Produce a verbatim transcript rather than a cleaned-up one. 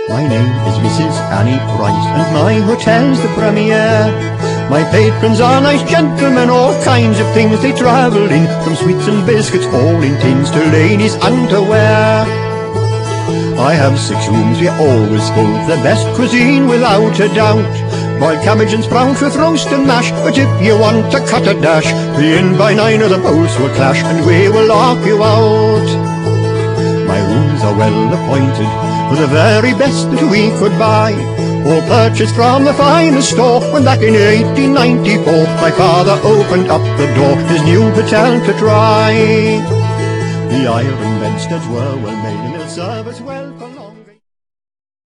My name is Missus Annie Price, and my hotel's the Premier. My patrons are nice gentlemen, all kinds of things they travel in, from sweets and biscuits all in tins to ladies' underwear. I have six rooms, we're always full, the best cuisine without a doubt. Boiled cabbage and sprouts with roast and mash, but if you want to cut a dash, be in by nine or the bolts will clash and we will lock you out. My rooms are well appointed for the very best that we could buy, all purchased from the finest store, when back in eighteen ninety-four my father opened up the door, his new hotel to try. The iron bedsteads were well made and they'll serve us well.